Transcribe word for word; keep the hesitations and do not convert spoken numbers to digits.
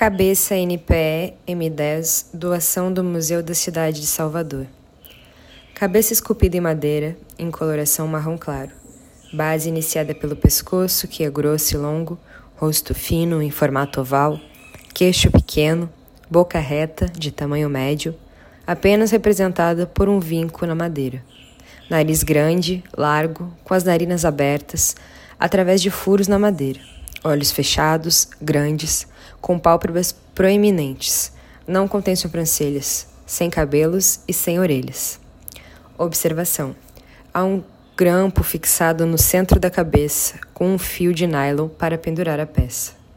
Cabeça N P E M dez, doação do Museu da Cidade de Salvador. Cabeça esculpida em madeira, em coloração marrom claro. Base iniciada pelo pescoço, que é grosso e longo, rosto fino, em formato oval, queixo pequeno, boca reta, de tamanho médio, apenas representada por um vinco na madeira. Nariz grande, largo, com as narinas abertas, através de furos na madeira. Olhos fechados, grandes, com pálpebras proeminentes. Não contém sobrancelhas, sem cabelos e sem orelhas. Observação. Há um grampo fixado no centro da cabeça, com um fio de nylon para pendurar a peça.